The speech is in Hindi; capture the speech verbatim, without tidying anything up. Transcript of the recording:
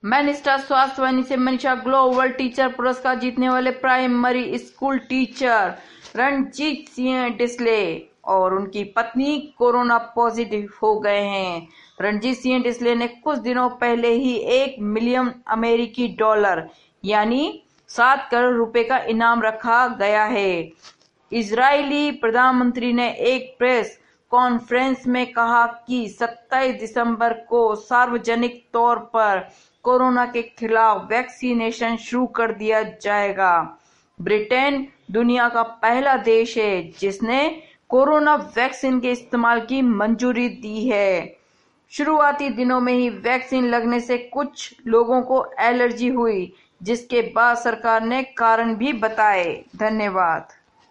मैनचेस्टर स्वास्थ्य वाहिनी से मनीषा ग्लोबल टीचर पुरस्कार जीतने वाले primary school teacher Ranjit Singh Disale और उनकी पत्नी कोरोना पॉजिटिव हो गए हैं। रणजीत सिंह डिसले ने कुछ दिनों पहले ही एक मिलियन अमेरिकी डॉलर यानी सात करोड़ रुपए का इनाम रखा गया है। इजरायली प्रधानमंत्री ने एक प्रेस कॉन्फ्रेंस में कहा कि सत्ताईस दिसंबर को सार्वजनिक तौर पर कोरोना के खिलाफ वैक्सीनेशन शुरू कर दिया जाएगा। ब्रिटेन दुनिया का पहला देश है जिसने कोरोना वैक्सीन के इस्तेमाल की मंजूरी दी है। शुरुआती दिनों में ही वैक्सीन लगने से कुछ लोगों को एलर्जी हुई, जिसके बाद सरकार ने कारण भी बताए। धन्यवाद।